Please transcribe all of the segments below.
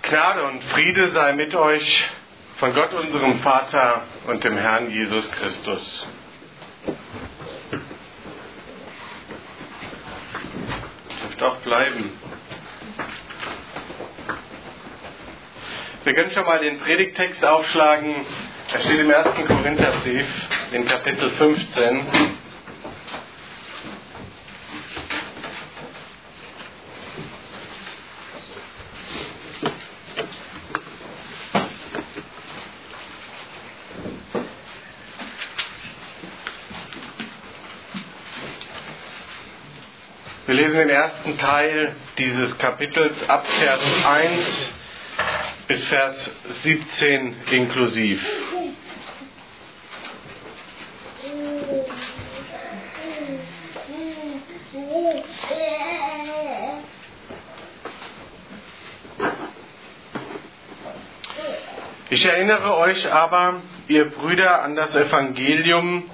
Gnade und Friede sei mit euch von Gott, unserem Vater und dem Herrn Jesus Christus. Dürft auch bleiben. Wir können schon mal den Predigttext aufschlagen. Er steht im 1. Korintherbrief, in Kapitel 15. Wir lesen den ersten Teil dieses Kapitels ab Vers 1 bis Vers 17 inklusiv. Ich erinnere euch aber, ihr Brüder, an das Evangelium,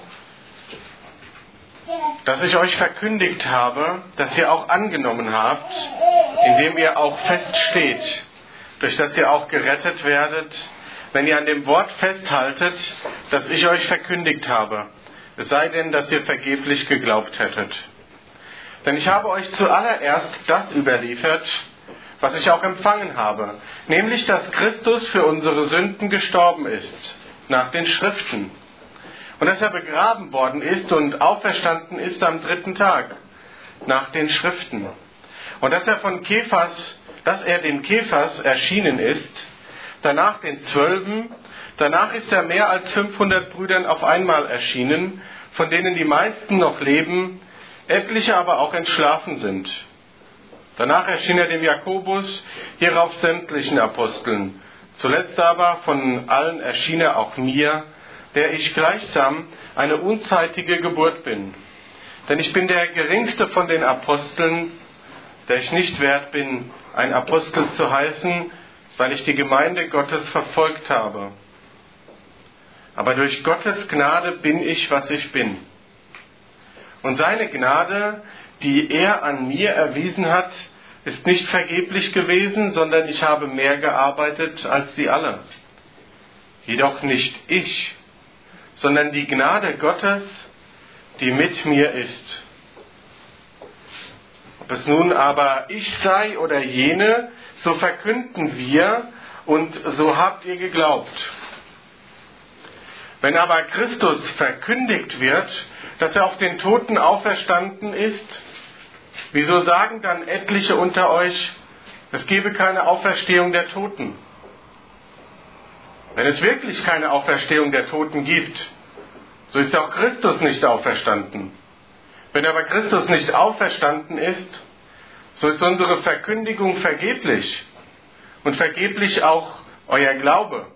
das ich euch verkündigt habe, das ihr auch angenommen habt, in dem ihr auch feststeht, durch das ihr auch gerettet werdet, wenn ihr an dem Wort festhaltet, das ich euch verkündigt habe, es sei denn, dass ihr vergeblich geglaubt hättet. Denn ich habe euch zuallererst das überliefert, was ich auch empfangen habe, nämlich, dass Christus für unsere Sünden gestorben ist, nach den Schriften, und dass er begraben worden ist und auferstanden ist am 3. Tag, nach den Schriften. Und dass er dem Kephas erschienen ist, danach den 12, danach ist er mehr als 500 Brüdern auf einmal erschienen, von denen die meisten noch leben, etliche aber auch entschlafen sind. Danach erschien er dem Jakobus, hierauf sämtlichen Aposteln. Zuletzt aber von allen erschien er auch mir, der ich gleichsam eine unzeitige Geburt bin. Denn ich bin der geringste von den Aposteln, der ich nicht wert bin, ein Apostel zu heißen, weil ich die Gemeinde Gottes verfolgt habe. Aber durch Gottes Gnade bin ich, was ich bin. Und seine Gnade, die er an mir erwiesen hat, ist nicht vergeblich gewesen, sondern ich habe mehr gearbeitet als sie alle. Jedoch nicht ich, sondern die Gnade Gottes, die mit mir ist. Ob es nun aber ich sei oder jene, so verkünden wir und so habt ihr geglaubt. Wenn aber Christus verkündigt wird, dass er auf den Toten auferstanden ist, wieso sagen dann etliche unter euch, es gebe keine Auferstehung der Toten? Wenn es wirklich keine Auferstehung der Toten gibt, so ist auch Christus nicht auferstanden. Wenn aber Christus nicht auferstanden ist, so ist unsere Verkündigung vergeblich und vergeblich auch euer Glaube.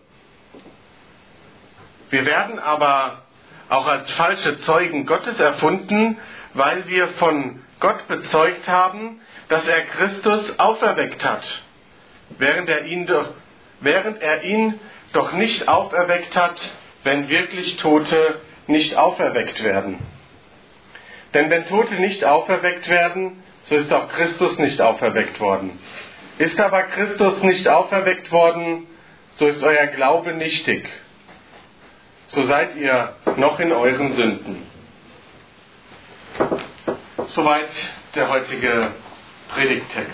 Wir werden aber auch als falsche Zeugen Gottes erfunden, weil wir von Gott bezeugt haben, dass er Christus auferweckt hat, während er ihn doch nicht auferweckt hat, wenn wirklich Tote nicht auferweckt werden. Denn wenn Tote nicht auferweckt werden, so ist auch Christus nicht auferweckt worden. Ist aber Christus nicht auferweckt worden, so ist euer Glaube nichtig. So seid ihr noch in euren Sünden. Soweit der heutige Predigttext.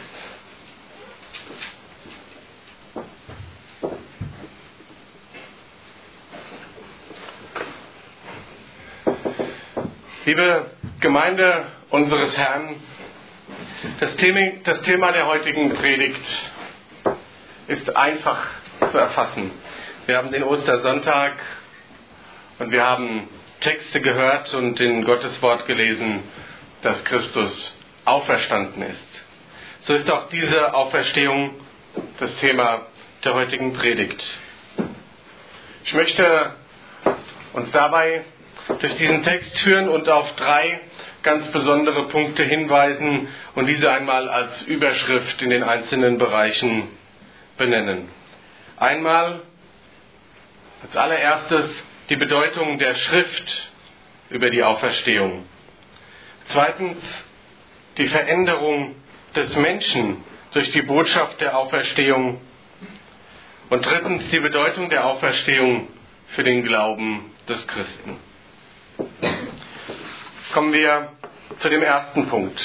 Liebe Gemeinde unseres Herrn, das Thema der heutigen Predigt ist einfach zu erfassen. Wir haben den Ostersonntag und wir haben Texte gehört und in Gottes Wort gelesen, dass Christus auferstanden ist. So ist auch diese Auferstehung das Thema der heutigen Predigt. Ich möchte uns dabei durch diesen Text führen und auf 3 ganz besondere Punkte hinweisen und diese einmal als Überschrift in den einzelnen Bereichen benennen. Einmal als allererstes die Bedeutung der Schrift über die Auferstehung. Zweitens die Veränderung des Menschen durch die Botschaft der Auferstehung. Und drittens die Bedeutung der Auferstehung für den Glauben des Christen. Kommen wir zu dem ersten Punkt.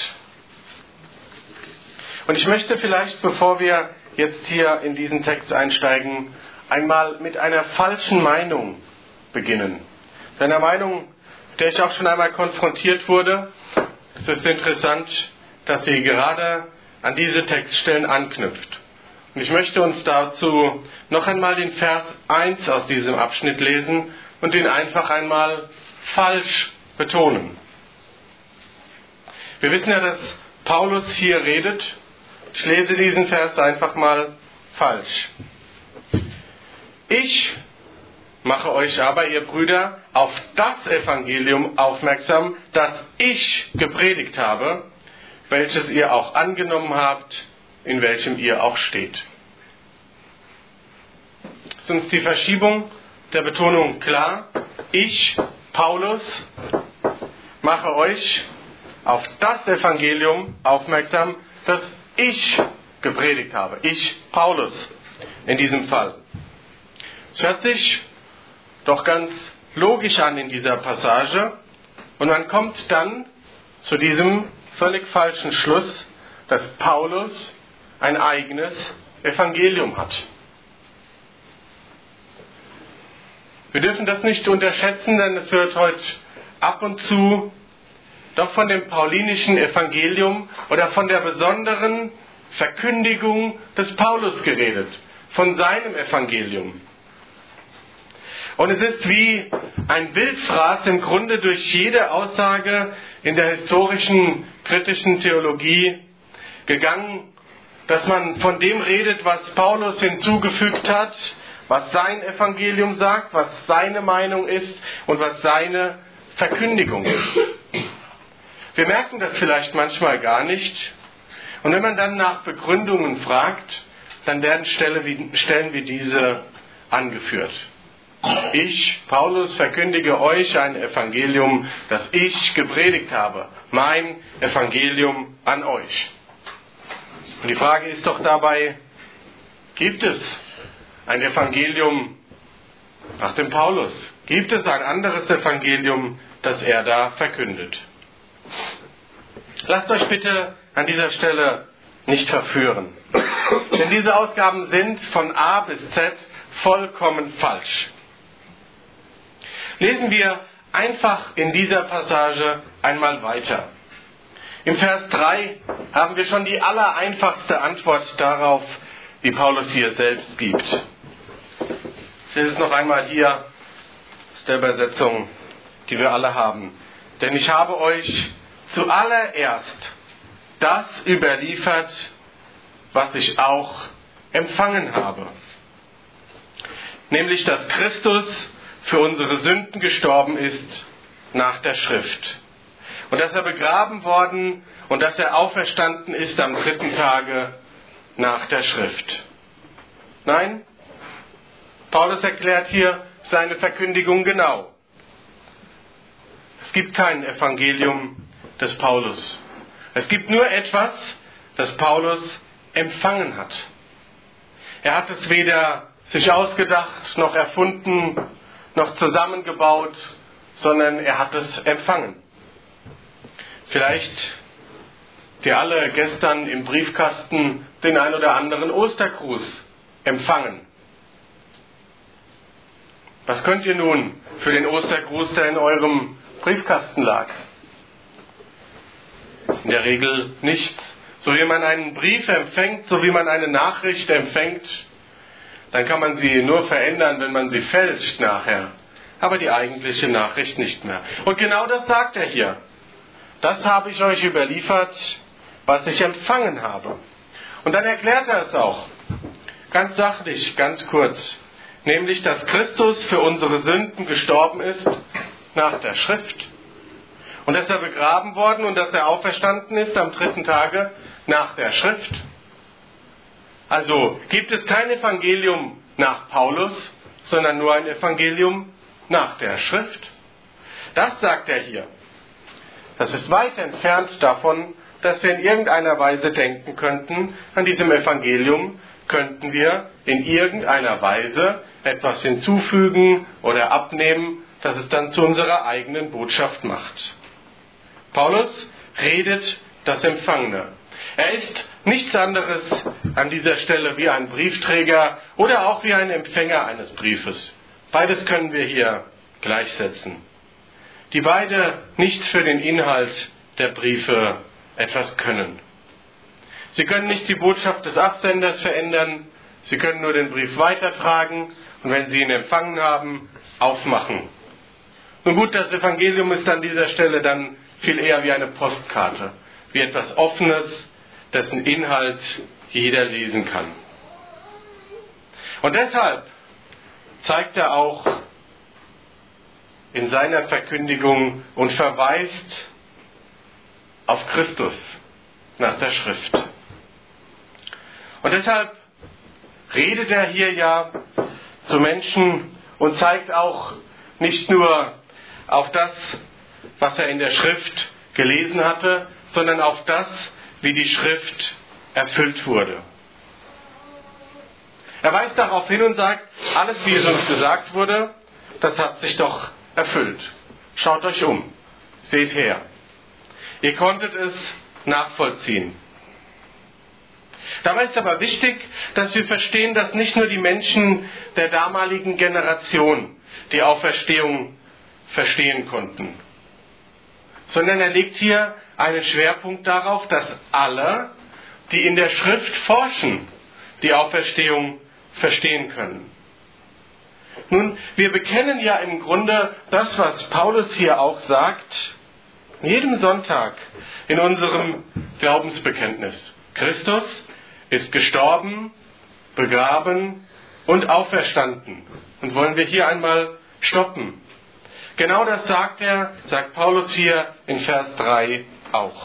Und ich möchte vielleicht, bevor wir jetzt hier in diesen Text einsteigen, einmal mit einer falschen Meinung beginnen. Mit einer Meinung, mit der ich auch schon einmal konfrontiert wurde. Es ist interessant, dass sie gerade an diese Textstellen anknüpft. Und ich möchte uns dazu noch einmal den Vers 1 aus diesem Abschnitt lesen und ihn einfach einmal falsch betonen. Wir wissen ja, dass Paulus hier redet. Ich lese diesen Vers einfach mal falsch. Ich mache euch aber, ihr Brüder, auf das Evangelium aufmerksam, das ich gepredigt habe, welches ihr auch angenommen habt, in welchem ihr auch steht. Ist uns die Verschiebung der Betonung klar? Ich, Paulus, mache euch auf das Evangelium aufmerksam, das ich gepredigt habe. Ich, Paulus, in diesem Fall. Es hört sich doch ganz logisch an in dieser Passage und man kommt dann zu diesem völlig falschen Schluss, dass Paulus ein eigenes Evangelium hat. Wir dürfen das nicht unterschätzen, denn es wird heute ab und zu doch von dem paulinischen Evangelium oder von der besonderen Verkündigung des Paulus geredet, von seinem Evangelium. Und es ist wie ein Wildfraß im Grunde durch jede Aussage in der historischen, kritischen Theologie gegangen, dass man von dem redet, was Paulus hinzugefügt hat, was sein Evangelium sagt, was seine Meinung ist und was seine Verkündigung ist. Wir merken das vielleicht manchmal gar nicht. Und wenn man dann nach Begründungen fragt, dann werden Stellen wie diese angeführt. Ich, Paulus, verkündige euch ein Evangelium, das ich gepredigt habe. Mein Evangelium an euch. Und die Frage ist doch dabei, gibt es ein Evangelium nach dem Paulus? Gibt es ein anderes Evangelium, das er da verkündet? Lasst euch bitte an dieser Stelle nicht verführen. Denn diese Ausgaben sind von A bis Z vollkommen falsch. Lesen wir einfach in dieser Passage einmal weiter. Im Vers 3 haben wir schon die allereinfachste Antwort darauf, die Paulus hier selbst gibt. Ich lese es noch einmal hier aus der Übersetzung, die wir alle haben. Denn ich habe euch zuallererst das überliefert, was ich auch empfangen habe. Nämlich, dass Christus für unsere Sünden gestorben ist nach der Schrift. Und dass er begraben worden und dass er auferstanden ist am 3. Tage nach der Schrift. Nein, Paulus erklärt hier seine Verkündigung genau. Es gibt kein Evangelium des Paulus. Es gibt nur etwas, das Paulus empfangen hat. Er hat es weder sich ausgedacht, noch erfunden, noch zusammengebaut, sondern er hat es empfangen. Vielleicht wir alle gestern im Briefkasten den ein oder anderen Ostergruß empfangen. Was könnt ihr nun für den Ostergruß, der in eurem Briefkasten lag? In der Regel nichts. So wie man einen Brief empfängt, so wie man eine Nachricht empfängt, dann kann man sie nur verändern, wenn man sie fälscht nachher. Aber die eigentliche Nachricht nicht mehr. Und genau das sagt er hier. Das habe ich euch überliefert, was ich empfangen habe. Und dann erklärt er es auch. Ganz sachlich, ganz kurz. Nämlich, dass Christus für unsere Sünden gestorben ist nach der Schrift. Und dass er begraben worden und dass er auferstanden ist am 3. Tage nach der Schrift. Also gibt es kein Evangelium nach Paulus, sondern nur ein Evangelium nach der Schrift. Das sagt er hier. Das ist weit entfernt davon, dass wir in irgendeiner Weise denken könnten, an diesem Evangelium könnten wir in irgendeiner Weise etwas hinzufügen oder abnehmen, das es dann zu unserer eigenen Botschaft macht. Paulus redet das Empfangene. Er ist nichts anderes an dieser Stelle wie ein Briefträger oder auch wie ein Empfänger eines Briefes. Beides können wir hier gleichsetzen. Die beide nichts für den Inhalt der Briefe etwas können. Sie können nicht die Botschaft des Absenders verändern, sie können nur den Brief weitertragen und wenn Sie ihn empfangen haben, aufmachen. Nun gut, das Evangelium ist an dieser Stelle dann viel eher wie eine Postkarte, wie etwas Offenes, dessen Inhalt jeder lesen kann. Und deshalb zeigt er auch in seiner Verkündigung und verweist auf Christus nach der Schrift. Und deshalb redet er hier ja zu Menschen und zeigt auch nicht nur auf das, was er in der Schrift gelesen hatte, sondern auf das, wie die Schrift erfüllt wurde. Er weist darauf hin und sagt, alles, wie es uns gesagt wurde, das hat sich doch erfüllt. Schaut euch um, seht her. Ihr konntet es nachvollziehen. Dabei ist aber wichtig, dass wir verstehen, dass nicht nur die Menschen der damaligen Generation die Auferstehung verstehen konnten, sondern er legt hier einen Schwerpunkt darauf, dass alle, die in der Schrift forschen, die Auferstehung verstehen können. Nun, wir bekennen ja im Grunde das, was Paulus hier auch sagt, jeden Sonntag in unserem Glaubensbekenntnis. Christus ist gestorben, begraben und auferstanden. Und wollen wir hier einmal stoppen. Genau das sagt Paulus hier in Vers 3 auch.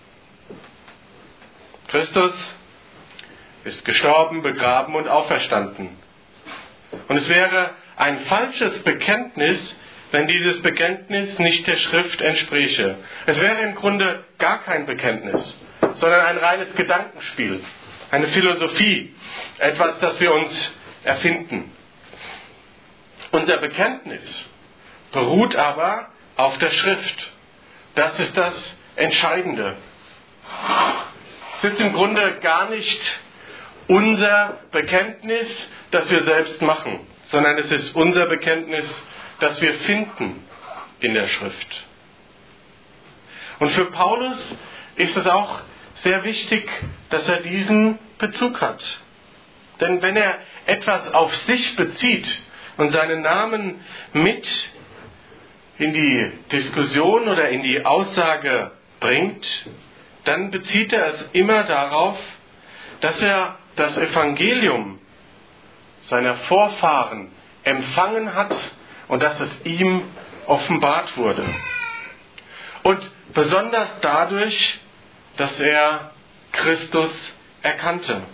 Christus ist gestorben, begraben und auferstanden. Und es wäre ein falsches Bekenntnis, wenn dieses Bekenntnis nicht der Schrift entspräche. Es wäre im Grunde gar kein Bekenntnis, sondern ein reines Gedankenspiel, eine Philosophie, etwas, das wir uns erfinden. Unser Bekenntnis beruht aber auf der Schrift. Das ist das Entscheidende. Es ist im Grunde gar nicht unser Bekenntnis, das wir selbst machen, sondern es ist unser Bekenntnis, das wir finden in der Schrift. Und für Paulus ist es auch sehr wichtig, dass er diesen Bezug hat. Denn wenn er etwas auf sich bezieht und seinen Namen mit in die Diskussion oder in die Aussage bringt, dann bezieht er es immer darauf, dass er das Evangelium seiner Vorfahren empfangen hat und dass es ihm offenbart wurde. Und besonders dadurch, dass er Christus erkannte.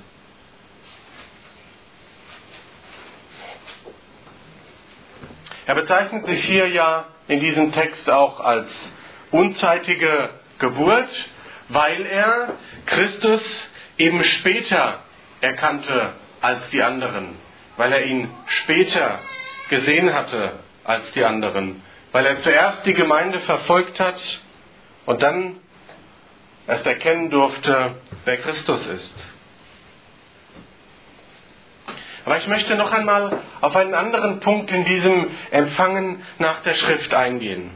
Er bezeichnet sich hier ja in diesem Text auch als unzeitige Geburt, weil er Christus eben später erkannte als die anderen, weil er ihn später gesehen hatte als die anderen, weil er zuerst die Gemeinde verfolgt hat und dann erst erkennen durfte, wer Christus ist. Aber ich möchte noch einmal auf einen anderen Punkt in diesem Empfangen nach der Schrift eingehen.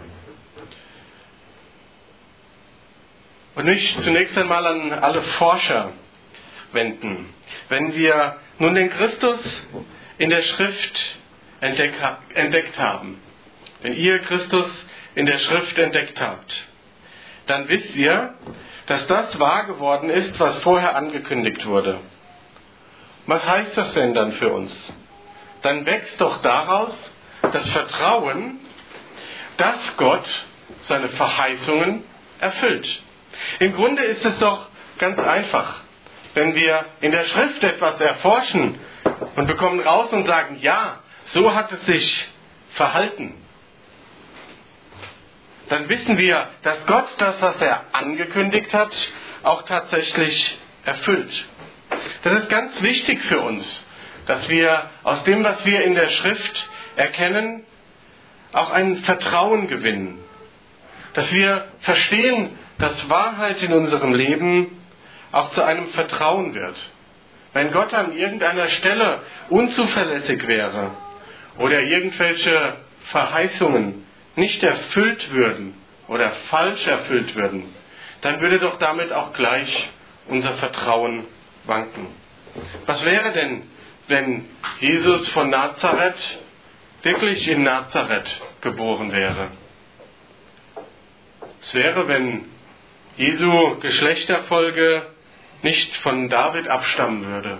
Und mich zunächst einmal an alle Forscher wenden. Wenn wir nun den Christus in der Schrift entdeckt haben, wenn ihr Christus in der Schrift entdeckt habt, dann wisst ihr, dass das wahr geworden ist, was vorher angekündigt wurde. Was heißt das denn dann für uns? Dann wächst doch daraus das Vertrauen, dass Gott seine Verheißungen erfüllt. Im Grunde ist es doch ganz einfach. Wenn wir in der Schrift etwas erforschen und bekommen raus und sagen, ja, so hat es sich verhalten, dann wissen wir, dass Gott das, was er angekündigt hat, auch tatsächlich erfüllt. Das ist ganz wichtig für uns, dass wir aus dem, was wir in der Schrift erkennen, auch ein Vertrauen gewinnen. Dass wir verstehen, dass Wahrheit in unserem Leben auch zu einem Vertrauen wird. Wenn Gott an irgendeiner Stelle unzuverlässig wäre oder irgendwelche Verheißungen nicht erfüllt würden oder falsch erfüllt würden, dann würde doch damit auch gleich unser Vertrauen wanken. Was wäre denn, wenn Jesus von Nazareth wirklich in Nazareth geboren wäre? Es wäre, wenn Jesu Geschlechterfolge nicht von David abstammen würde.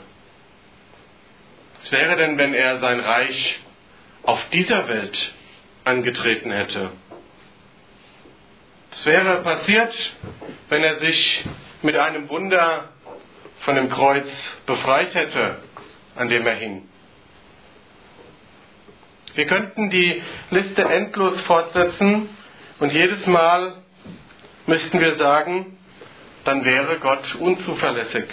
Es wäre denn, wenn er sein Reich auf dieser Welt angetreten hätte. Es wäre passiert, wenn er sich mit einem Wunder von dem Kreuz befreit hätte, an dem er hing. Wir könnten die Liste endlos fortsetzen und jedes Mal müssten wir sagen, dann wäre Gott unzuverlässig.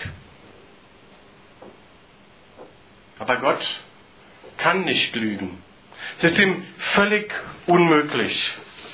Aber Gott kann nicht lügen. Es ist ihm völlig unmöglich.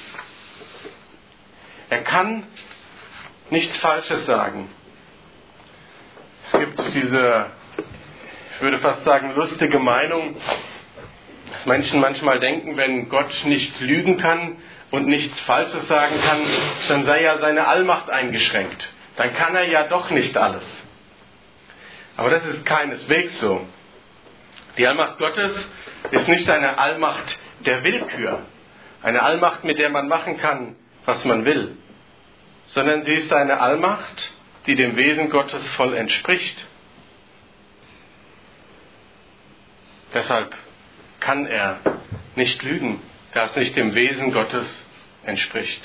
Er kann nichts Falsches sagen. Es gibt diese, ich würde fast sagen, lustige Meinung, dass Menschen manchmal denken, wenn Gott nicht lügen kann und nichts Falsches sagen kann, dann sei ja seine Allmacht eingeschränkt. Dann kann er ja doch nicht alles. Aber das ist keineswegs so. Die Allmacht Gottes ist nicht eine Allmacht der Willkür, eine Allmacht, mit der man machen kann, was man will, sondern sie ist eine Allmacht, die dem Wesen Gottes voll entspricht. Deshalb kann er nicht lügen, da es nicht dem Wesen Gottes entspricht.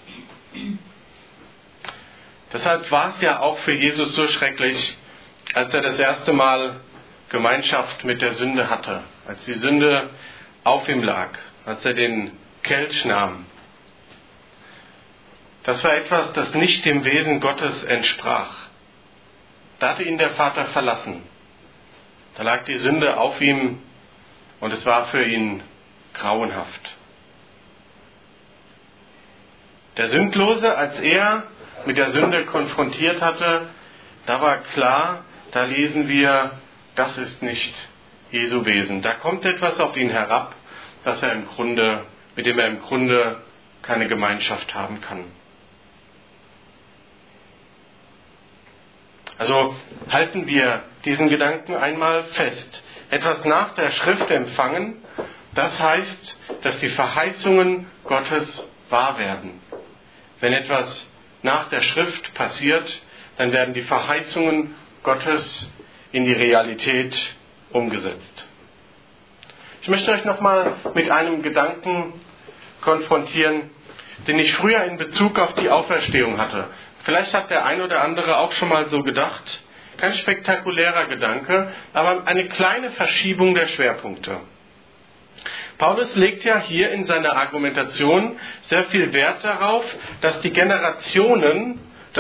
Deshalb war es ja auch für Jesus so schrecklich, als er das erste Mal Gemeinschaft mit der Sünde hatte, als die Sünde auf ihm lag, als er den Kelch nahm. Das war etwas, das nicht dem Wesen Gottes entsprach. Da hatte ihn der Vater verlassen. Da lag die Sünde auf ihm und es war für ihn grauenhaft. Der Sündlose, als er mit der Sünde konfrontiert hatte, da war klar, da lesen wir, das ist nicht Jesu Wesen. Da kommt etwas auf ihn herab, mit dem er im Grunde keine Gemeinschaft haben kann. Also halten wir diesen Gedanken einmal fest. Etwas nach der Schrift empfangen, das heißt, dass die Verheißungen Gottes wahr werden. Wenn etwas nach der Schrift passiert, dann werden die Verheißungen Gottes in die Realität umgesetzt. Ich möchte euch nochmal mit einem Gedanken konfrontieren, den ich früher in Bezug auf die Auferstehung hatte. Vielleicht hat der ein oder andere auch schon mal so gedacht. Kein spektakulärer Gedanke, aber eine kleine Verschiebung der Schwerpunkte. Paulus legt ja hier in seiner Argumentation sehr viel Wert darauf, dass die Generation,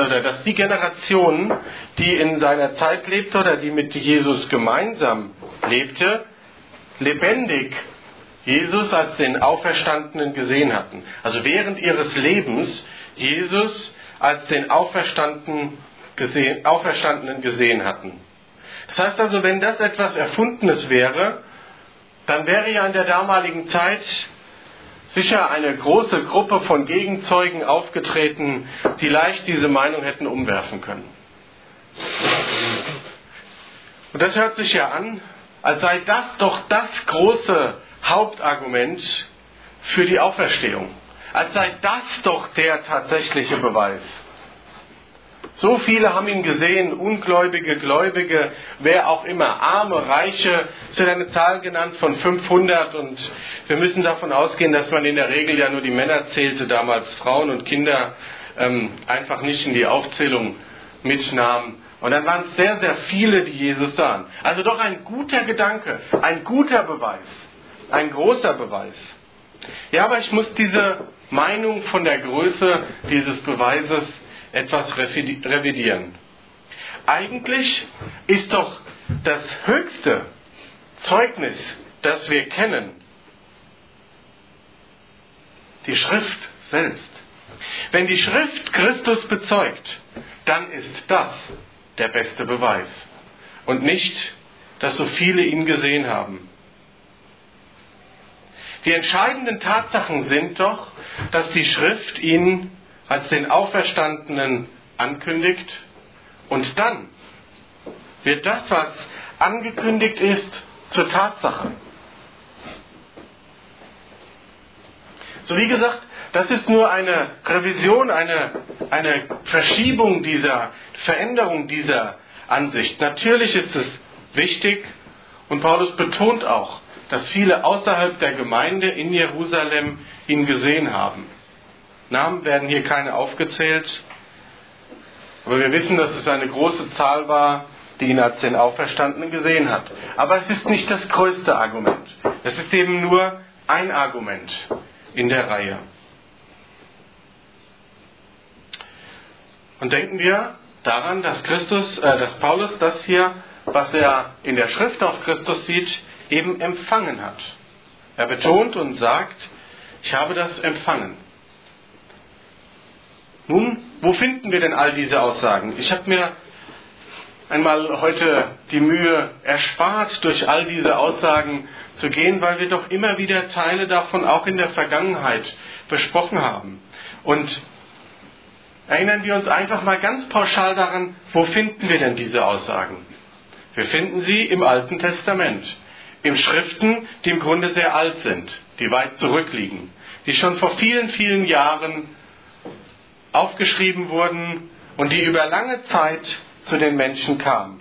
die in seiner Zeit lebte oder die mit Jesus gemeinsam lebte, lebendig Jesus als den Auferstandenen gesehen hatten. Also während ihres Lebens Jesus als den Auferstandenen gesehen hatten. Das heißt also, wenn das etwas Erfundenes wäre, dann wäre ja in der damaligen Zeit sicher eine große Gruppe von Gegenzeugen aufgetreten, die leicht diese Meinung hätten umwerfen können. Und das hört sich ja an, als sei das doch das große Hauptargument für die Auferstehung. Als sei das doch der tatsächliche Beweis. So viele haben ihn gesehen, Ungläubige, Gläubige, wer auch immer, Arme, Reiche. Es wird eine Zahl genannt von 500 und wir müssen davon ausgehen, dass man in der Regel ja nur die Männer zählte, damals Frauen und Kinder einfach nicht in die Aufzählung mitnahm. Und dann waren es sehr, sehr viele, die Jesus sahen. Also doch ein guter Gedanke, ein guter Beweis, ein großer Beweis. Ja, aber ich muss diese Meinung von der Größe dieses Beweises etwas revidieren. Eigentlich ist doch das höchste Zeugnis, das wir kennen, die Schrift selbst. Wenn die Schrift Christus bezeugt, dann ist das der beste Beweis. Und nicht, dass so viele ihn gesehen haben. Die entscheidenden Tatsachen sind doch, dass die Schrift ihn als den Auferstandenen ankündigt und dann wird das, was angekündigt ist, zur Tatsache. So wie gesagt, das ist nur eine Revision, eine Verschiebung dieser Veränderung dieser Ansicht. Natürlich ist es wichtig und Paulus betont auch, dass viele außerhalb der Gemeinde in Jerusalem ihn gesehen haben. Namen werden hier keine aufgezählt, aber wir wissen, dass es eine große Zahl war, die ihn als den Auferstandenen gesehen hat. Aber es ist nicht das größte Argument. Es ist eben nur ein Argument in der Reihe. Und denken wir daran, dass Paulus das hier, was er in der Schrift auf Christus sieht, eben empfangen hat. Er betont und sagt, ich habe das empfangen. Nun, wo finden wir denn all diese Aussagen? Ich habe mir einmal heute die Mühe erspart, durch all diese Aussagen zu gehen, weil wir doch immer wieder Teile davon auch in der Vergangenheit besprochen haben. Und erinnern wir uns einfach mal ganz pauschal daran, wo finden wir denn diese Aussagen? Wir finden sie im Alten Testament, in Schriften, die im Grunde sehr alt sind, die weit zurückliegen, die schon vor vielen, vielen Jahren aufgeschrieben wurden und die über lange Zeit zu den Menschen kamen.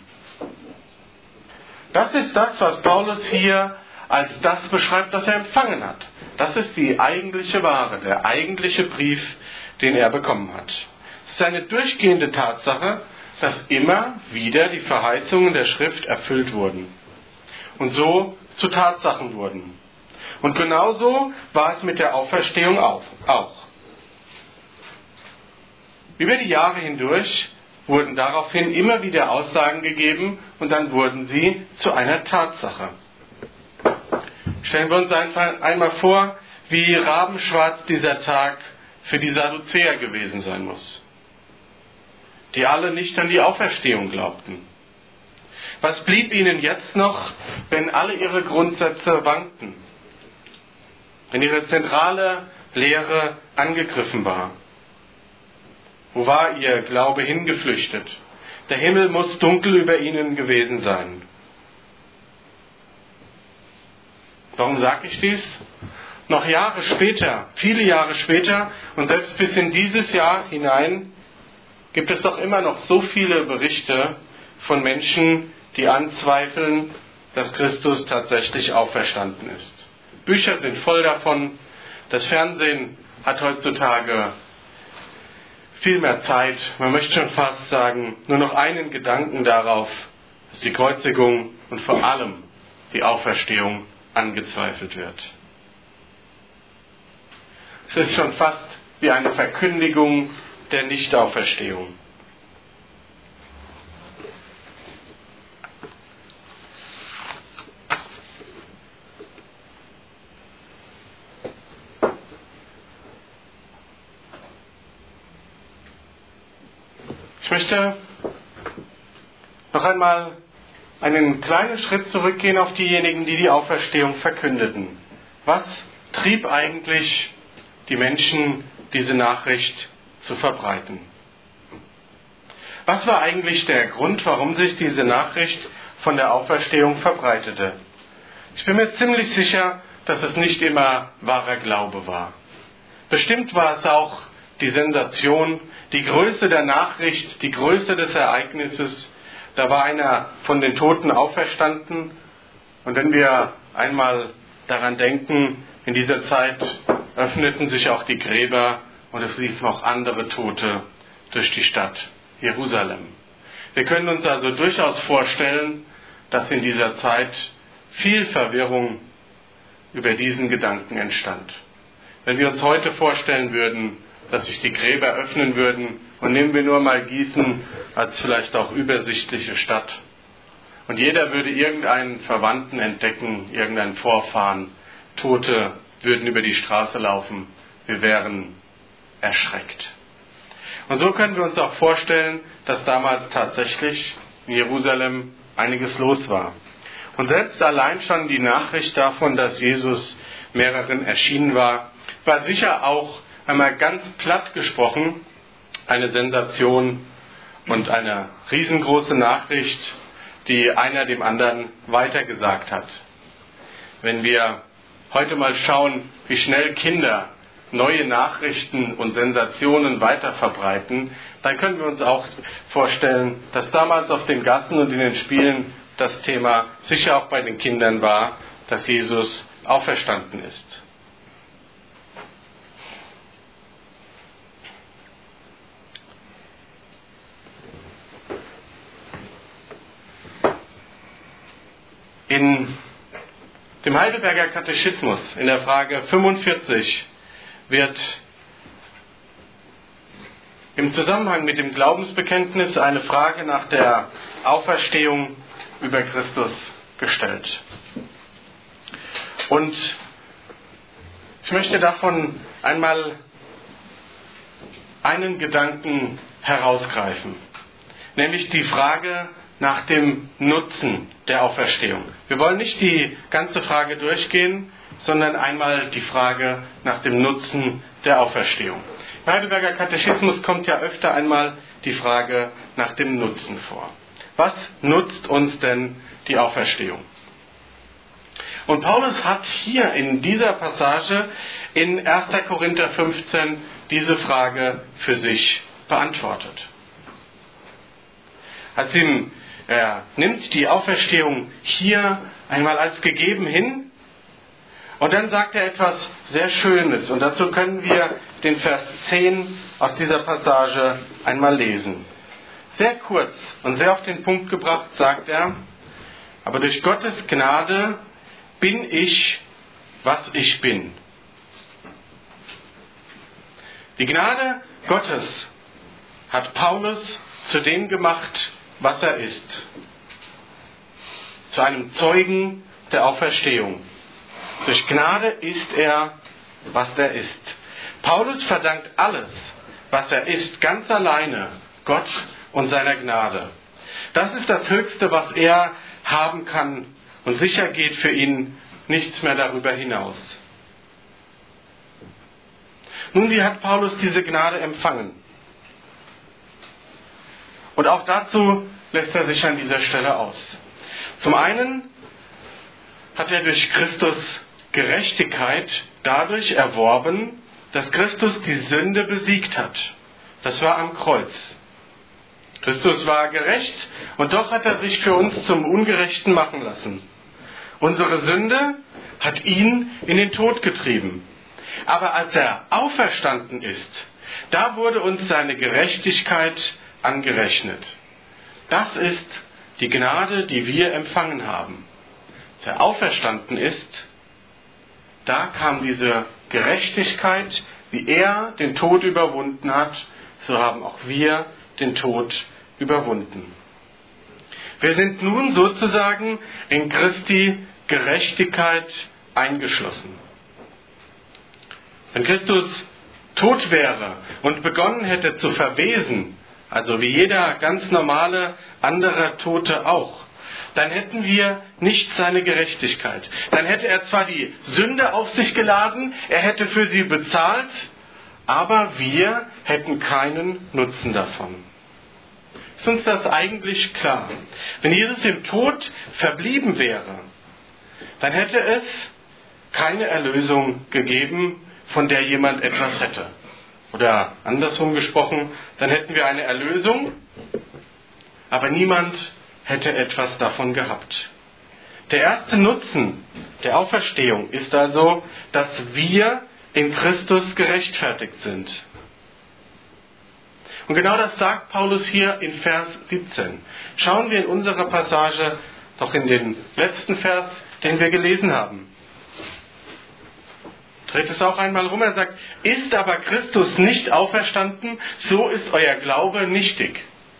Das ist das, was Paulus hier als das beschreibt, das er empfangen hat. Das ist die eigentliche Ware, der eigentliche Brief, den er bekommen hat. Es ist eine durchgehende Tatsache, dass immer wieder die Verheißungen der Schrift erfüllt wurden und so zu Tatsachen wurden. Und genauso war es mit der Auferstehung auch. Über die Jahre hindurch wurden daraufhin immer wieder Aussagen gegeben und dann wurden sie zu einer Tatsache. Stellen wir uns einmal vor, wie rabenschwarz dieser Tag für die Sadduzäer gewesen sein muss, die alle nicht an die Auferstehung glaubten. Was blieb ihnen jetzt noch, wenn alle ihre Grundsätze wankten? Wenn ihre zentrale Lehre angegriffen war? Wo war ihr Glaube hingeflüchtet? Der Himmel muss dunkel über ihnen gewesen sein. Warum sage ich dies? Noch Jahre später, viele Jahre später und selbst bis in dieses Jahr hinein gibt es doch immer noch so viele Berichte von Menschen, die anzweifeln, dass Christus tatsächlich auferstanden ist. Bücher sind voll davon. Das Fernsehen hat heutzutage viel mehr Zeit. Man möchte schon fast sagen, nur noch einen Gedanken darauf, dass die Kreuzigung und vor allem die Auferstehung angezweifelt wird. Es ist schon fast wie eine Verkündigung der Nichtauferstehung. Ich möchte noch einmal einen kleinen Schritt zurückgehen auf diejenigen, die die Auferstehung verkündeten. Was trieb eigentlich die Menschen, diese Nachricht zu verbreiten? Was war eigentlich der Grund, warum sich diese Nachricht von der Auferstehung verbreitete? Ich bin mir ziemlich sicher, dass es nicht immer wahrer Glaube war. Bestimmt war es auch die Sensation, die Größe der Nachricht, die Größe des Ereignisses. Da war einer von den Toten auferstanden. Und wenn wir einmal daran denken, in dieser Zeit öffneten sich auch die Gräber und es liefen auch andere Tote durch die Stadt Jerusalem. Wir können uns also durchaus vorstellen, dass in dieser Zeit viel Verwirrung über diesen Gedanken entstand. Wenn wir uns heute vorstellen würden, dass sich die Gräber öffnen würden. Und nehmen wir nur mal Gießen als vielleicht auch übersichtliche Stadt. Und jeder würde irgendeinen Verwandten entdecken, irgendeinen Vorfahren. Tote würden über die Straße laufen. Wir wären erschreckt. Und so können wir uns auch vorstellen, dass damals tatsächlich in Jerusalem einiges los war. Und selbst allein schon die Nachricht davon, dass Jesus mehreren erschienen war sicher auch einmal ganz platt gesprochen eine Sensation und eine riesengroße Nachricht, die einer dem anderen weitergesagt hat. Wenn wir heute mal schauen, wie schnell Kinder neue Nachrichten und Sensationen weiterverbreiten, dann können wir uns auch vorstellen, dass damals auf den Gassen und in den Spielen das Thema sicher auch bei den Kindern war, dass Jesus auferstanden ist. In dem Heidelberger Katechismus in der Frage 45 wird im Zusammenhang mit dem Glaubensbekenntnis eine Frage nach der Auferstehung über Christus gestellt. Und ich möchte davon einmal einen Gedanken herausgreifen, nämlich die Frage nach dem Nutzen der Auferstehung. Wir wollen nicht die ganze Frage durchgehen, sondern einmal die Frage nach dem Nutzen der Auferstehung. Im Heidelberger Katechismus kommt ja öfter einmal die Frage nach dem Nutzen vor. Was nutzt uns denn die Auferstehung? Und Paulus hat hier in dieser Passage in 1. Korinther 15 diese Frage für sich beantwortet. Er nimmt die Auferstehung hier einmal als gegeben hin und dann sagt er etwas sehr Schönes. Und dazu können wir den Vers 10 aus dieser Passage einmal lesen. Sehr kurz und sehr auf den Punkt gebracht sagt er: Aber durch Gottes Gnade bin ich, was ich bin. Die Gnade Gottes hat Paulus zu dem gemacht, was er ist. Zu einem Zeugen der Auferstehung. Durch Gnade ist er, was er ist. Paulus verdankt alles, was er ist, ganz alleine Gott und seiner Gnade. Das ist das Höchste, was er haben kann, und sicher geht für ihn nichts mehr darüber hinaus. Nun, wie hat Paulus diese Gnade empfangen? Und auch dazu lässt er sich an dieser Stelle aus. Zum einen hat er durch Christus Gerechtigkeit dadurch erworben, dass Christus die Sünde besiegt hat. Das war am Kreuz. Christus war gerecht und doch hat er sich für uns zum Ungerechten machen lassen. Unsere Sünde hat ihn in den Tod getrieben. Aber als er auferstanden ist, da wurde uns seine Gerechtigkeit angerechnet. Das ist die Gnade, die wir empfangen haben. Als er auferstanden ist, da kam diese Gerechtigkeit, wie er den Tod überwunden hat, so haben auch wir den Tod überwunden. Wir sind nun sozusagen in Christi Gerechtigkeit eingeschlossen. Wenn Christus tot wäre und begonnen hätte zu verwesen, also wie jeder ganz normale andere Tote auch, dann hätten wir nicht seine Gerechtigkeit. Dann hätte er zwar die Sünde auf sich geladen, er hätte für sie bezahlt, aber wir hätten keinen Nutzen davon. Ist uns das eigentlich klar? Wenn Jesus im Tod verblieben wäre, dann hätte es keine Erlösung gegeben, von der jemand etwas hätte. Oder andersrum gesprochen, dann hätten wir eine Erlösung, aber niemand hätte etwas davon gehabt. Der erste Nutzen der Auferstehung ist also, dass wir in Christus gerechtfertigt sind. Und genau das sagt Paulus hier in Vers 17. Schauen wir in unserer Passage doch in den letzten Vers, den wir gelesen haben. Dreht es auch einmal rum, er sagt, ist aber Christus nicht auferstanden, so ist euer Glaube nichtig.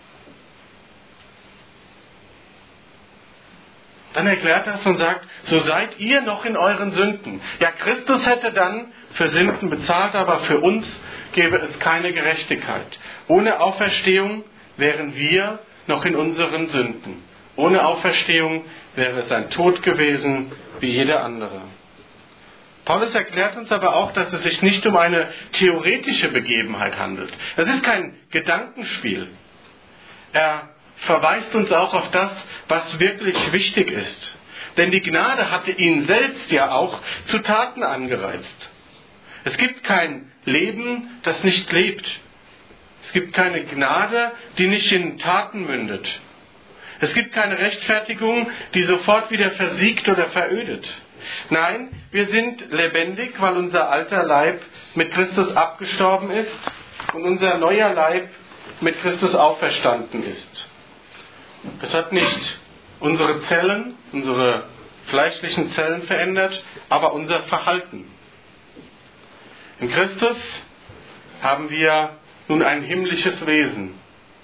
Dann erklärt er es und sagt, so seid ihr noch in euren Sünden. Ja, Christus hätte dann für Sünden bezahlt, aber für uns gäbe es keine Gerechtigkeit. Ohne Auferstehung wären wir noch in unseren Sünden. Ohne Auferstehung wäre es ein Tod gewesen wie jeder andere. Paulus erklärt uns aber auch, dass es sich nicht um eine theoretische Begebenheit handelt. Es ist kein Gedankenspiel. Er verweist uns auch auf das, was wirklich wichtig ist. Denn die Gnade hatte ihn selbst ja auch zu Taten angereizt. Es gibt kein Leben, das nicht lebt. Es gibt keine Gnade, die nicht in Taten mündet. Es gibt keine Rechtfertigung, die sofort wieder versiegt oder verödet. Nein, wir sind lebendig, weil unser alter Leib mit Christus abgestorben ist und unser neuer Leib mit Christus auferstanden ist. Es hat nicht unsere Zellen, unsere fleischlichen Zellen verändert, aber unser Verhalten. In Christus haben wir nun ein himmlisches Wesen.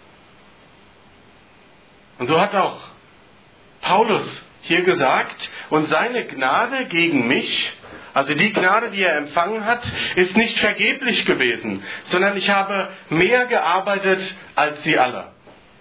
Und so hat auch Paulus hier gesagt, und seine Gnade gegen mich, also die Gnade, die er empfangen hat, ist nicht vergeblich gewesen, sondern ich habe mehr gearbeitet als sie alle.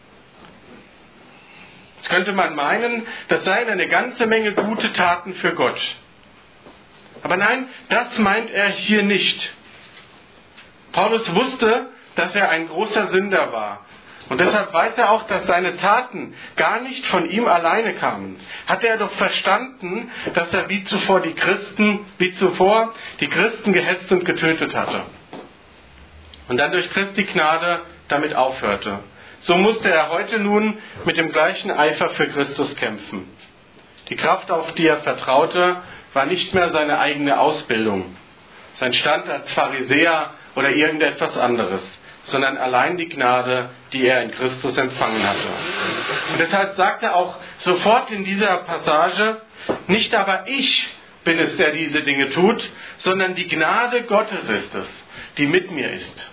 Jetzt könnte man meinen, das seien eine ganze Menge gute Taten für Gott. Aber nein, das meint er hier nicht. Paulus wusste, dass er ein großer Sünder war. Und deshalb weiß er auch, dass seine Taten gar nicht von ihm alleine kamen. Hatte er doch verstanden, dass er wie zuvor die Christen gehetzt und getötet hatte. Und dann durch Christi Gnade damit aufhörte. So musste er heute nun mit dem gleichen Eifer für Christus kämpfen. Die Kraft, auf die er vertraute, war nicht mehr seine eigene Ausbildung, sein Stand als Pharisäer oder irgendetwas anderes, sondern allein die Gnade, die er in Christus empfangen hatte. Und deshalb sagt er auch sofort in dieser Passage, nicht aber ich bin es, der diese Dinge tut, sondern die Gnade Gottes ist es, die mit mir ist.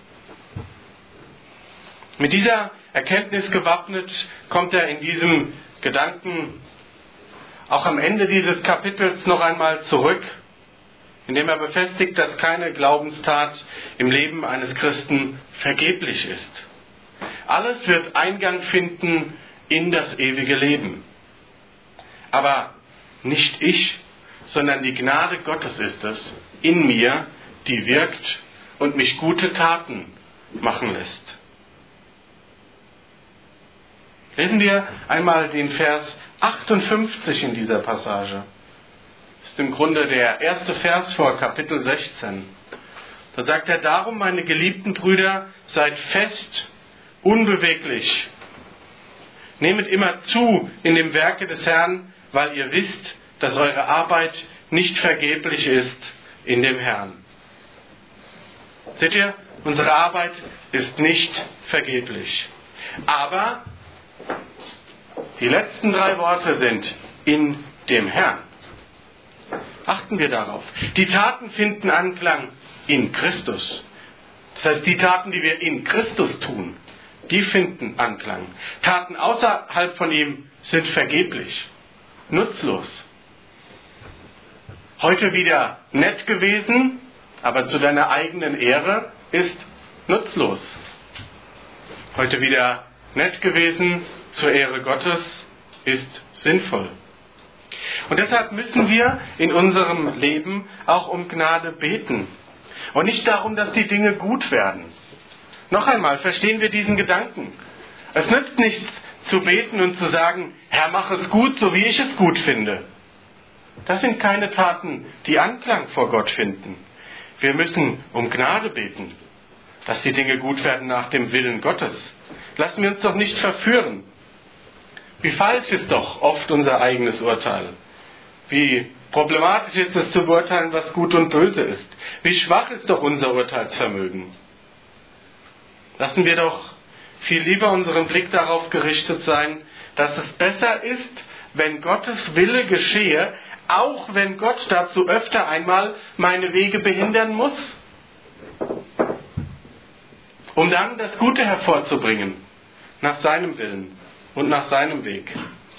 Mit dieser Erkenntnis gewappnet kommt er in diesem Gedanken auch am Ende dieses Kapitels noch einmal zurück, indem er befestigt, dass keine Glaubenstat im Leben eines Christen vergeblich ist. Alles wird Eingang finden in das ewige Leben. Aber nicht ich, sondern die Gnade Gottes ist es in mir, die wirkt und mich gute Taten machen lässt. Lesen wir einmal den Vers 58 in dieser Passage. Das ist im Grunde der erste Vers vor Kapitel 16. Da sagt er, darum, meine geliebten Brüder, seid fest, unbeweglich. Nehmet immer zu in dem Werke des Herrn, weil ihr wisst, dass eure Arbeit nicht vergeblich ist in dem Herrn. Seht ihr, unsere Arbeit ist nicht vergeblich. Aber die letzten 3 Worte sind in dem Herrn. Achten wir darauf. Die Taten finden Anklang in Christus. Das heißt, die Taten, die wir in Christus tun, die finden Anklang. Taten außerhalb von ihm sind vergeblich, nutzlos. Heute wieder nett gewesen, aber zu deiner eigenen Ehre ist nutzlos. Heute wieder nett gewesen, zur Ehre Gottes ist sinnvoll. Und deshalb müssen wir in unserem Leben auch um Gnade beten. Und nicht darum, dass die Dinge gut werden. Noch einmal, verstehen wir diesen Gedanken. Es nützt nichts zu beten und zu sagen, Herr, mach es gut, so wie ich es gut finde. Das sind keine Taten, die Anklang vor Gott finden. Wir müssen um Gnade beten, dass die Dinge gut werden nach dem Willen Gottes. Lassen wir uns doch nicht verführen. Wie falsch ist doch oft unser eigenes Urteil. Wie problematisch ist es zu beurteilen, was gut und böse ist. Wie schwach ist doch unser Urteilsvermögen. Lassen wir doch viel lieber unseren Blick darauf gerichtet sein, dass es besser ist, wenn Gottes Wille geschehe, auch wenn Gott dazu öfter einmal meine Wege behindern muss, um dann das Gute hervorzubringen, nach seinem Willen und nach seinem Weg.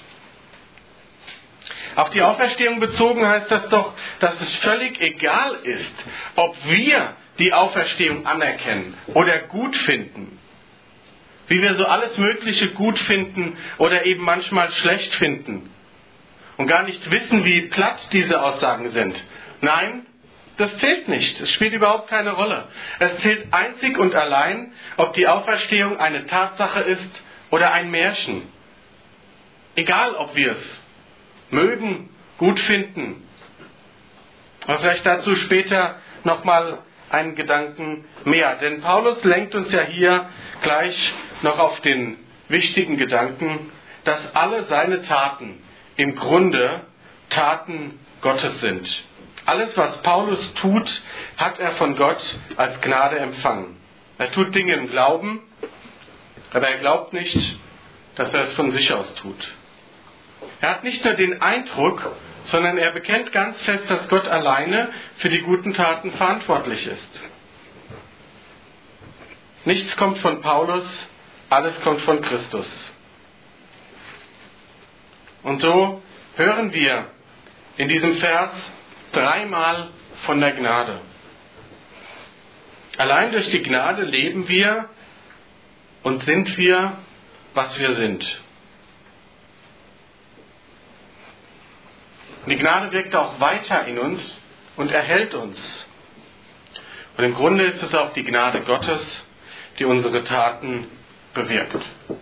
Auf die Auferstehung bezogen heißt das doch, dass es völlig egal ist, ob wir die Auferstehung anerkennen oder gut finden. Wie wir so alles Mögliche gut finden oder eben manchmal schlecht finden. Und gar nicht wissen, wie platt diese Aussagen sind. Nein, das zählt nicht. Es spielt überhaupt keine Rolle. Es zählt einzig und allein, ob die Auferstehung eine Tatsache ist oder ein Märchen. Egal, ob wir es mögen, gut finden. Aber vielleicht dazu später nochmal einen Gedanken mehr. Denn Paulus lenkt uns ja hier gleich noch auf den wichtigen Gedanken, dass alle seine Taten im Grunde Taten Gottes sind. Alles, was Paulus tut, hat er von Gott als Gnade empfangen. Er tut Dinge im Glauben, aber er glaubt nicht, dass er es von sich aus tut. Er hat nicht nur den Eindruck, sondern er bekennt ganz fest, dass Gott alleine für die guten Taten verantwortlich ist. Nichts kommt von Paulus, alles kommt von Christus. Und so hören wir in diesem Vers dreimal von der Gnade. Allein durch die Gnade leben wir und sind wir, was wir sind. Und die Gnade wirkt auch weiter in uns und erhält uns. Und im Grunde ist es auch die Gnade Gottes, die unsere Taten bewirkt.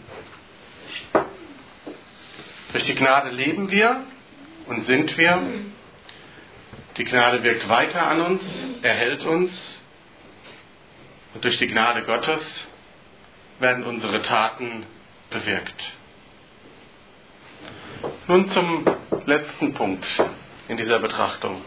Durch die Gnade leben wir und sind wir. Die Gnade wirkt weiter an uns, erhält uns. Und durch die Gnade Gottes werden unsere Taten bewirkt. Nun zum letzten Punkt in dieser Betrachtung.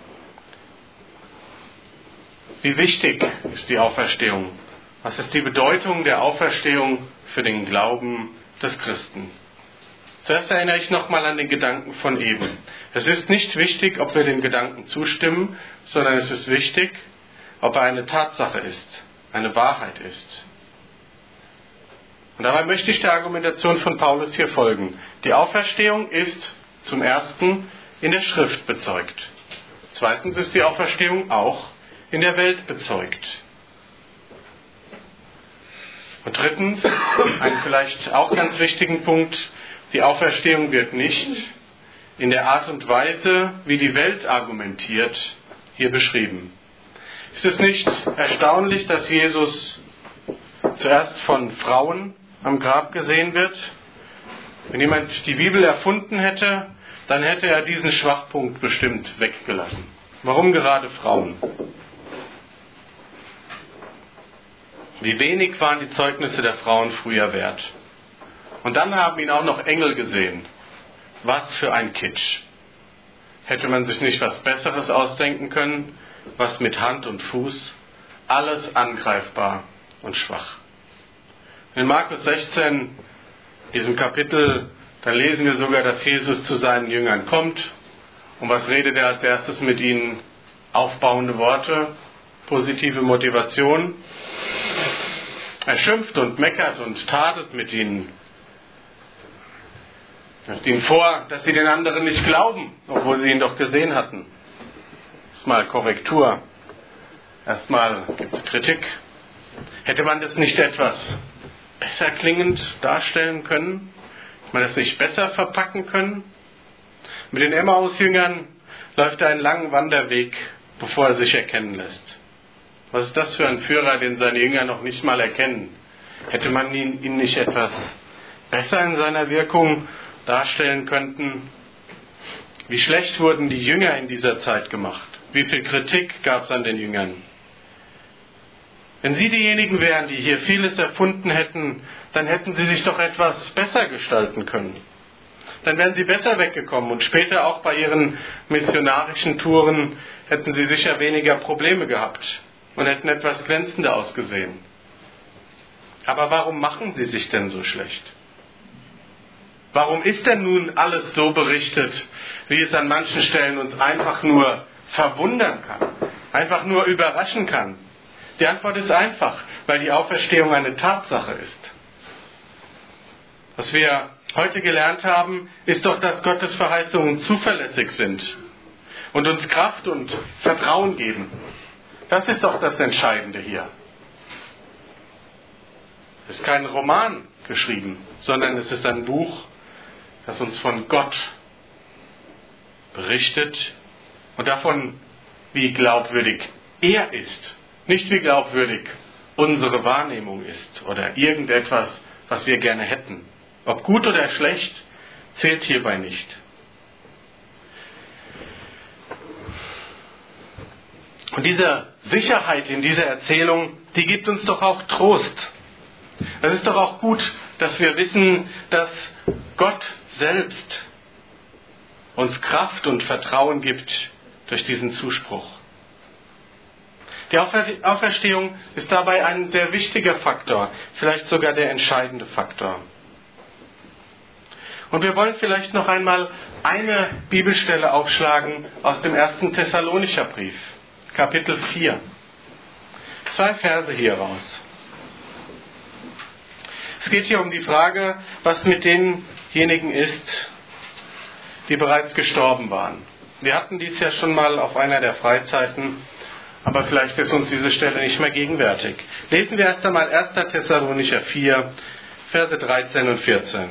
Wie wichtig ist die Auferstehung? Was ist die Bedeutung der Auferstehung für den Glauben des Christen? Zuerst erinnere ich nochmal an den Gedanken von eben. Es ist nicht wichtig, ob wir dem Gedanken zustimmen, sondern es ist wichtig, ob er eine Tatsache ist, eine Wahrheit ist. Und dabei möchte ich der Argumentation von Paulus hier folgen. Die Auferstehung ist zum Ersten in der Schrift bezeugt. Zweitens ist die Auferstehung auch in der Welt bezeugt. Und drittens, einen vielleicht auch ganz wichtigen Punkt, die Auferstehung wird nicht in der Art und Weise, wie die Welt argumentiert, hier beschrieben. Ist es nicht erstaunlich, dass Jesus zuerst von Frauen am Grab gesehen wird? Wenn jemand die Bibel erfunden hätte, dann hätte er diesen Schwachpunkt bestimmt weggelassen. Warum gerade Frauen? Wie wenig waren die Zeugnisse der Frauen früher wert? Und dann haben ihn auch noch Engel gesehen. Was für ein Kitsch. Hätte man sich nicht was Besseres ausdenken können? Was mit Hand und Fuß? Alles angreifbar und schwach. In Markus 16, diesem Kapitel, da lesen wir sogar, dass Jesus zu seinen Jüngern kommt. Und was redet er als erstes mit ihnen? Aufbauende Worte, positive Motivation. Er schimpft und meckert und tadelt mit ihnen. Er wirft ihnen vor, dass sie den anderen nicht glauben, obwohl sie ihn doch gesehen hatten. Erstmal Korrektur. Erstmal gibt es Kritik. Hätte man das nicht etwas besser klingend darstellen können? Hätte man das nicht besser verpacken können? Mit den Emmaus-Jüngern läuft er einen langen Wanderweg, bevor er sich erkennen lässt. Was ist das für ein Führer, den seine Jünger noch nicht mal erkennen? Hätte man ihn nicht etwas besser in seiner Wirkung darstellen können? Wie schlecht wurden die Jünger in dieser Zeit gemacht? Wie viel Kritik gab es an den Jüngern? Wenn sie diejenigen wären, die hier vieles erfunden hätten, dann hätten sie sich doch etwas besser gestalten können. Dann wären sie besser weggekommen und später auch bei ihren missionarischen Touren hätten sie sicher weniger Probleme gehabt und hätten etwas glänzender ausgesehen. Aber warum machen sie sich denn so schlecht? Warum ist denn nun alles so berichtet, wie es an manchen Stellen uns einfach nur verwundern kann, einfach nur überraschen kann? Die Antwort ist einfach, weil die Auferstehung eine Tatsache ist. Was wir heute gelernt haben, ist doch, dass Gottes Verheißungen zuverlässig sind und uns Kraft und Vertrauen geben. Das ist doch das Entscheidende hier. Es ist kein Roman geschrieben, sondern es ist ein Buch, das uns von Gott berichtet und davon, wie glaubwürdig er ist. Nicht wie glaubwürdig unsere Wahrnehmung ist oder irgendetwas, was wir gerne hätten. Ob gut oder schlecht, zählt hierbei nicht. Und diese Sicherheit in dieser Erzählung, die gibt uns doch auch Trost. Es ist doch auch gut, dass wir wissen, dass Gott selbst uns Kraft und Vertrauen gibt durch diesen Zuspruch. Die Auferstehung ist dabei ein sehr wichtiger Faktor, vielleicht sogar der entscheidende Faktor. Und wir wollen vielleicht noch einmal eine Bibelstelle aufschlagen aus dem 1. Thessalonicher Brief, Kapitel 4. 2 Verse hier raus. Es geht hier um die Frage, was mit denjenigen ist, die bereits gestorben waren. Wir hatten dies ja schon mal auf einer der Freizeiten, aber vielleicht ist uns diese Stelle nicht mehr gegenwärtig. Lesen wir erst einmal 1. Thessalonicher 4, Verse 13 und 14.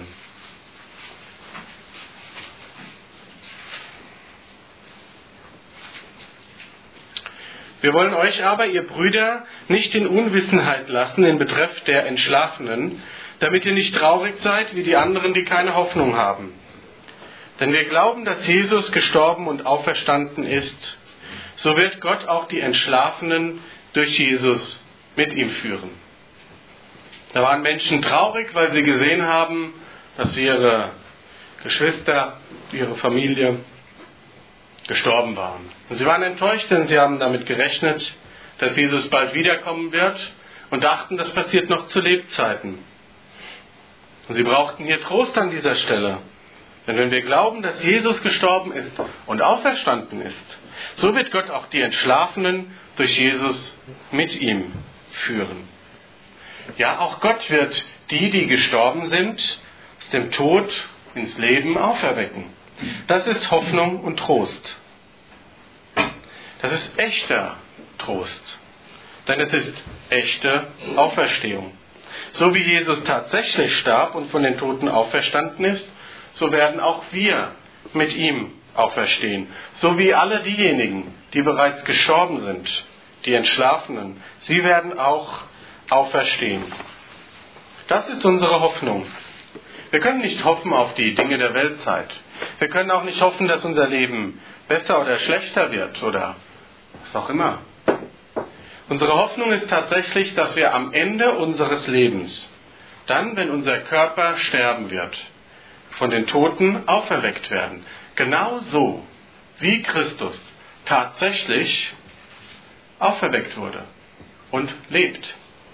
Wir wollen euch aber, ihr Brüder, nicht in Unwissenheit lassen in Betreff der Entschlafenen, damit ihr nicht traurig seid wie die anderen, die keine Hoffnung haben. Denn wir glauben, dass Jesus gestorben und auferstanden ist. So wird Gott auch die Entschlafenen durch Jesus mit ihm führen. Da waren Menschen traurig, weil sie gesehen haben, dass ihre Geschwister, ihre Familie gestorben waren. Und sie waren enttäuscht, denn sie haben damit gerechnet, dass Jesus bald wiederkommen wird und dachten, das passiert noch zu Lebzeiten. Und sie brauchten hier Trost an dieser Stelle. Denn wenn wir glauben, dass Jesus gestorben ist und auferstanden ist, so wird Gott auch die Entschlafenen durch Jesus mit ihm führen. Ja, auch Gott wird die gestorben sind, aus dem Tod ins Leben auferwecken. Das ist Hoffnung und Trost. Das ist echter Trost. Denn es ist echte Auferstehung. So wie Jesus tatsächlich starb und von den Toten auferstanden ist, so werden auch wir mit ihm auferstehen. So wie alle diejenigen, die bereits gestorben sind, die Entschlafenen, sie werden auch auferstehen. Das ist unsere Hoffnung. Wir können nicht hoffen auf die Dinge der Weltzeit. Wir können auch nicht hoffen, dass unser Leben besser oder schlechter wird oder was auch immer. Unsere Hoffnung ist tatsächlich, dass wir am Ende unseres Lebens, dann, wenn unser Körper sterben wird, von den Toten auferweckt werden. Genauso wie Christus tatsächlich auferweckt wurde und lebt.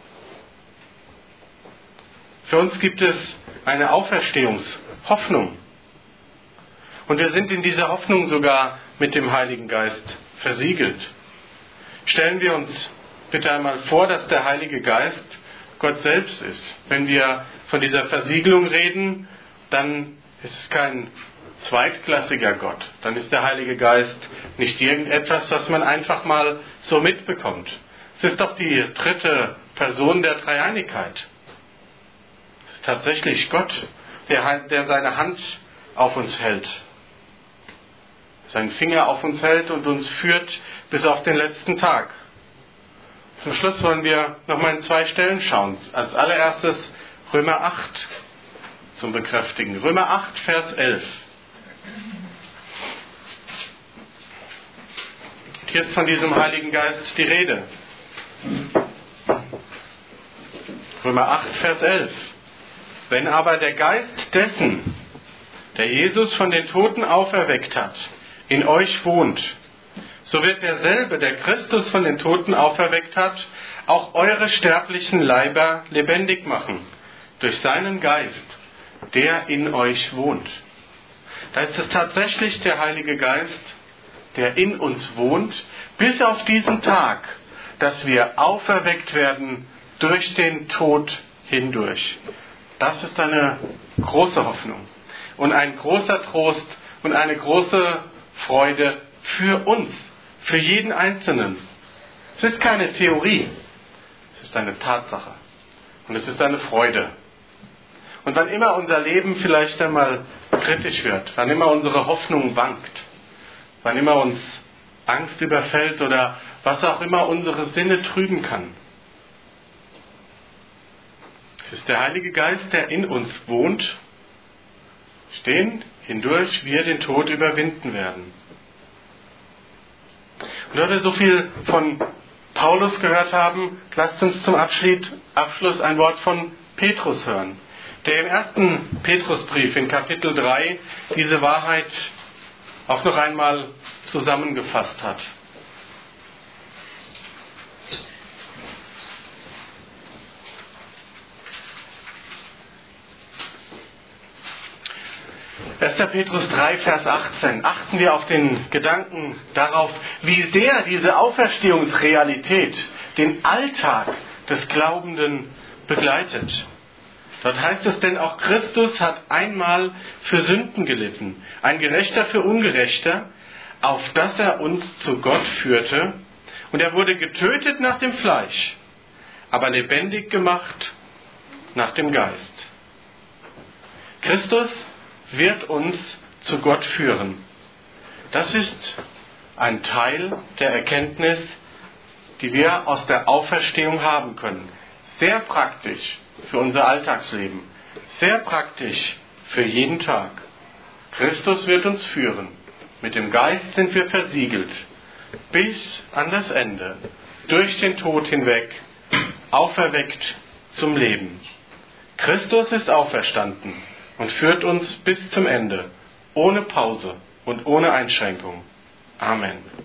Für uns gibt es eine Auferstehungshoffnung. Und wir sind in dieser Hoffnung sogar mit dem Heiligen Geist versiegelt. Stellen wir uns bitte einmal vor, dass der Heilige Geist Gott selbst ist. Wenn wir von dieser Versiegelung reden, dann ist es kein zweitklassiger Gott. Dann ist der Heilige Geist nicht irgendetwas, was man einfach mal so mitbekommt. Es ist doch die dritte Person der Dreieinigkeit. Es ist tatsächlich Gott, der seine Hand auf uns hält. Seinen Finger auf uns hält und uns führt bis auf den letzten Tag. Zum Schluss wollen wir nochmal in 2 Stellen schauen. Als allererstes Römer 8 zum Bekräftigen. Römer 8, Vers 11. Hier ist von diesem Heiligen Geist die Rede. Römer 8, Vers 11. Wenn aber der Geist dessen, der Jesus von den Toten auferweckt hat, in euch wohnt, so wird derselbe, der Christus von den Toten auferweckt hat, auch eure sterblichen Leiber lebendig machen, durch seinen Geist, der in euch wohnt. Da ist es tatsächlich der Heilige Geist, der in uns wohnt, bis auf diesen Tag, dass wir auferweckt werden durch den Tod hindurch. Das ist eine große Hoffnung und ein großer Trost und eine große Freude für uns, für jeden Einzelnen. Es ist keine Theorie, es ist eine Tatsache und es ist eine Freude. Und wann immer unser Leben vielleicht einmal kritisch wird, wann immer unsere Hoffnung wankt, wann immer uns Angst überfällt oder was auch immer unsere Sinne trüben kann, es ist der Heilige Geist, der in uns wohnt, stehen hindurch wir den Tod überwinden werden. Und da wir so viel von Paulus gehört haben, lasst uns zum Abschluss ein Wort von Petrus hören, der im ersten Petrusbrief in Kapitel 3 diese Wahrheit auch noch einmal zusammengefasst hat. 1. Petrus 3, Vers 18. Achten wir auf den Gedanken darauf, wie sehr diese Auferstehungsrealität den Alltag des Glaubenden begleitet. Dort heißt es, denn auch Christus hat einmal für Sünden gelitten, ein Gerechter für Ungerechter, auf dass er uns zu Gott führte, und er wurde getötet nach dem Fleisch, aber lebendig gemacht nach dem Geist. Christus wird uns zu Gott führen. Das ist ein Teil der Erkenntnis, die wir aus der Auferstehung haben können. Sehr praktisch für unser Alltagsleben. Sehr praktisch für jeden Tag. Christus wird uns führen. Mit dem Geist sind wir versiegelt. Bis an das Ende. Durch den Tod hinweg. Auferweckt zum Leben. Christus ist auferstanden und führt uns bis zum Ende. Ohne Pause und ohne Einschränkung. Amen.